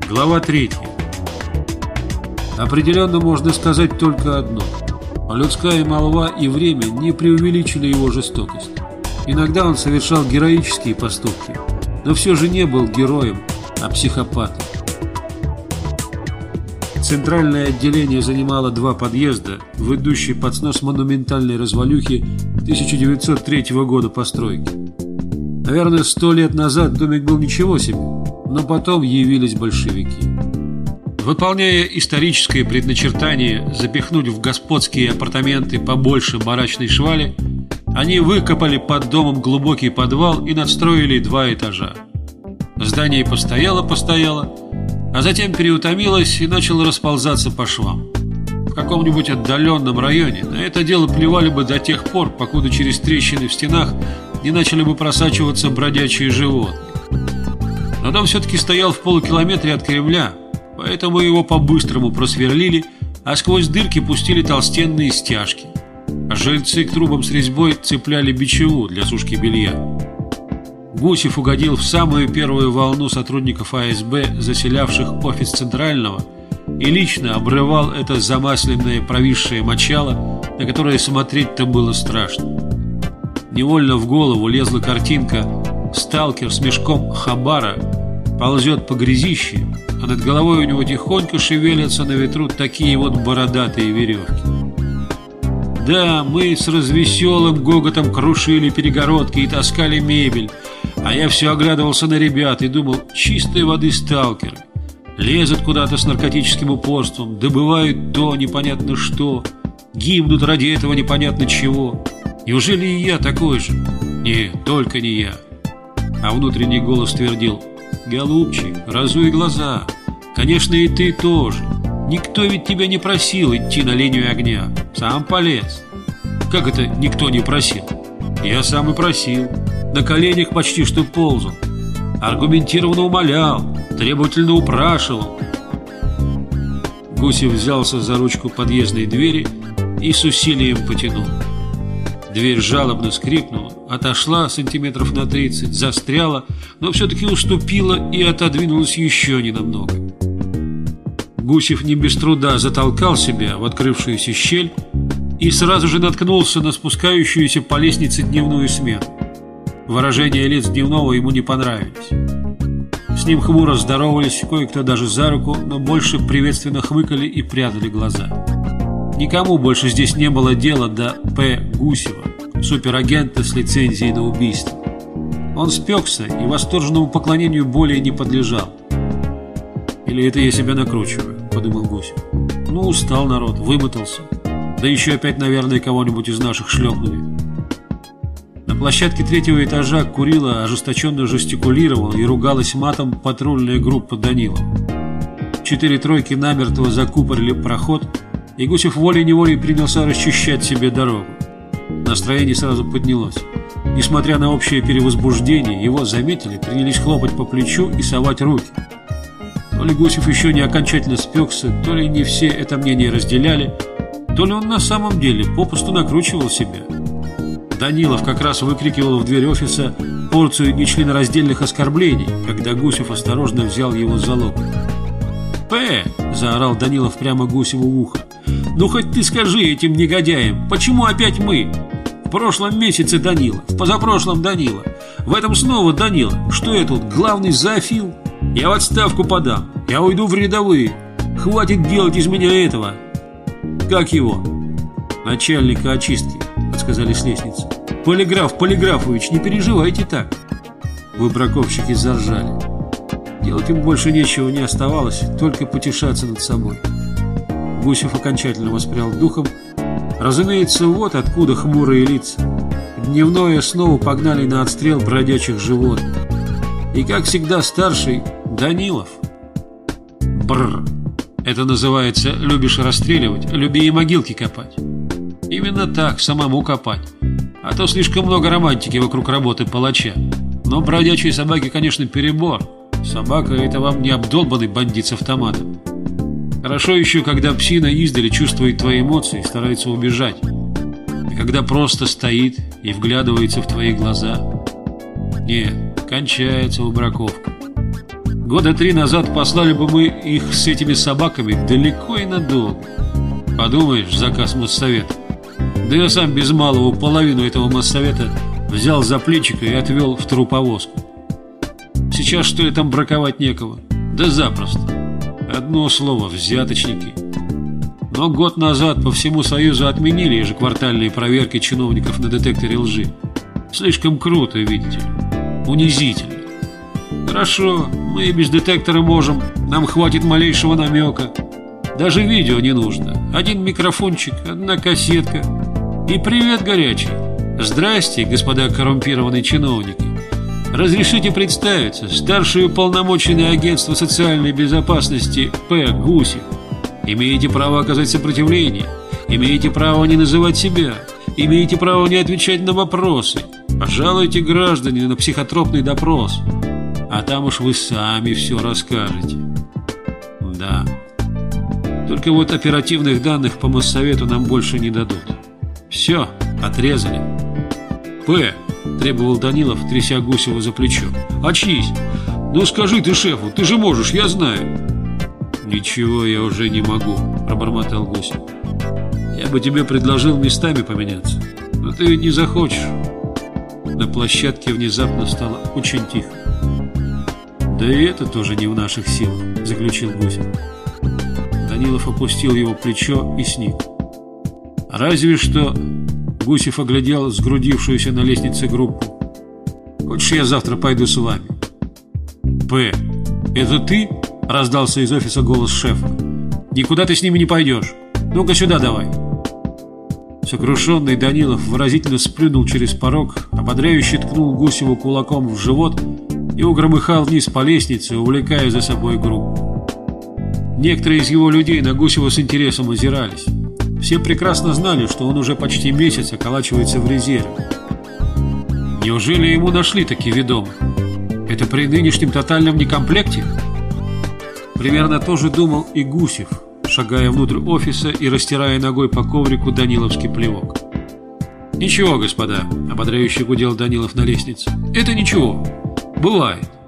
Глава 3. Определенно можно сказать только одно. Людская молва и время не преувеличили его жестокость. Иногда он совершал героические поступки, но все же не был героем, а психопатом. Центральное отделение занимало 2 подъезда, ведущие под снос монументальной развалюхи 1903 года постройки. Наверное, 100 лет назад домик был ничего себе, но потом явились большевики. Выполняя историческое предначертание запихнуть в господские апартаменты побольше барачной швали, они выкопали под домом глубокий подвал и надстроили 2 этажа. Здание постояло, а затем переутомилось и начало расползаться по швам. В каком-нибудь отдаленном районе на это дело плевали бы до тех пор, покуда через трещины в стенах не начали бы просачиваться бродячие животные. Но дом все-таки стоял в полукилометре от Кремля, поэтому его по-быстрому просверлили, а сквозь дырки пустили толстенные стяжки. А жильцы к трубам с резьбой цепляли бичеву для сушки белья. Гусев угодил в самую первую волну сотрудников АСБ, заселявших офис Центрального, и лично обрывал это замасленное провисшее мочало, на которое смотреть-то было страшно. Невольно в голову лезла картинка: сталкер с мешком хабара ползет по грязище, а над головой у него тихонько шевелятся на ветру такие вот бородатые веревки. Да, мы с развеселым гоготом крушили перегородки и таскали мебель, а я все оглядывался на ребят и думал: чистой воды сталкеры. Лезут куда-то с наркотическим упорством, добывают то непонятно что, гибнут ради этого непонятно чего. Неужели и я такой же? Нет, только не я. А внутренний голос твердил: голубчик, разуй глаза. Конечно, и ты тоже. Никто ведь тебя не просил идти на линию огня. Сам полез. Как это никто не просил? Я сам и просил. На коленях почти что ползал. Аргументированно умолял, требовательно упрашивал. Гусев взялся за ручку подъездной двери и с усилием потянул. Дверь жалобно скрипнула, отошла сантиметров на 30, застряла, но все-таки уступила и отодвинулась еще ненамного. Гусев не без труда затолкал себя в открывшуюся щель и сразу же наткнулся на спускающуюся по лестнице дневную смену. Выражения лиц дневного ему не понравились. С ним хмуро здоровались, кое-кто даже за руку, но больше приветственно хмыкали и прятали глаза. Никому больше здесь не было дела до П. Гусева, суперагента с лицензией на убийство. Он спекся и восторженному поклонению более не подлежал. «Или это я себя накручиваю?» – подумал Гусев. «Ну, устал народ, вымотался. Да еще опять, наверное, кого-нибудь из наших шлепнули». На площадке 3-го этажа курила, ожесточенно жестикулировала и ругалась матом патрульная группа Данилова. 4 тройки намертво закупорили проход, и Гусев волей-неволей принялся расчищать себе дорогу. Настроение сразу поднялось. Несмотря на общее перевозбуждение, его заметили, принялись хлопать по плечу и совать руки. То ли Гусев еще не окончательно спекся, то ли не все это мнение разделяли, то ли он на самом деле попусту накручивал себя. Данилов как раз выкрикивал в дверь офиса порцию нечленораздельных оскорблений, когда Гусев осторожно взял его за локоть. «П!» – заорал Данилов прямо Гусеву в ухо. «Ну хоть ты скажи этим негодяям, почему опять мы? В прошлом месяце Данила, в позапрошлом Данила, в этом снова Данила. Что я тут, главный зоофил? Я в отставку подам, я уйду в рядовые. Хватит делать из меня этого». «Как его?» «Начальника очистки», — подсказали с лестницы. «Полиграф Полиграфович, не переживайте так». Выбраковщики заржали. Делать им больше нечего не оставалось, только потешаться над собой. Гусев окончательно воспрял духом. Разумеется, вот откуда хмурые лица. Дневное снова погнали на отстрел бродячих животных. И, как всегда, старший Данилов. Бррр. Это называется: любишь расстреливать, люби и могилки копать. Именно так, самому копать. А то слишком много романтики вокруг работы палача. Но бродячие собаки, конечно, перебор. Собака — это вам не обдолбанный бандит с автоматом. Хорошо еще, когда псина издали чувствует твои эмоции и старается убежать. И когда просто стоит и вглядывается в твои глаза. Нет, кончается выбраковка. Года 3 назад послали бы мы их с этими собаками далеко и надолго. Подумаешь, заказ моссовета. Да я сам без малого половину этого моссовета взял за плечико и отвел в труповозку. Сейчас что ли там браковать некого? Да запросто. Одно слово — взяточники. Но год назад по всему Союзу отменили ежеквартальные проверки чиновников на детекторе лжи. Слишком круто, видите ли. Унизительно. Хорошо, мы и без детектора можем. Нам хватит малейшего намека. Даже видео не нужно. Один микрофончик, одна кассетка. И привет горячий. Здрасте, господа коррумпированные чиновники. Разрешите представиться, старший уполномоченный агентства социальной безопасности П. Гусев. Имеете право оказать сопротивление, имеете право не называть себя, имеете право не отвечать на вопросы. Пожалуйте, граждане, на психотропный допрос. А там уж вы сами все расскажете. Да. Только вот оперативных данных по моссовету нам больше не дадут. Все, отрезали. П. Требовал Данилов, тряся Гусева за плечо. Очнись. Ну скажи ты шефу, ты же можешь, я знаю. Ничего я уже не могу, пробормотал Гусев. Я бы тебе предложил местами поменяться, но ты ведь не захочешь. На площадке внезапно стало очень тихо. Да и это тоже не в наших силах, заключил Гусев. Данилов опустил его плечо и сник. Разве что... Гусев оглядел сгрудившуюся на лестнице группу. Хочешь, я завтра пойду с вами? П. Это ты? Раздался из офиса голос шефа. Никуда ты с ними не пойдешь. Ну-ка сюда давай. Сокрушенный Данилов выразительно сплюнул через порог, ободряюще ткнул Гусеву кулаком в живот и угромыхал вниз по лестнице, увлекая за собой группу. Некоторые из его людей на Гусева с интересом озирались. Все прекрасно знали, что он уже почти месяц околачивается в резерве. Неужели ему нашли такие ведомых? Это при нынешнем тотальном некомплекте? Примерно то же думал и Гусев, шагая внутрь офиса и растирая ногой по коврику даниловский плевок. «Ничего, господа», — ободряюще гудел Данилов на лестнице. «Это ничего. Бывает.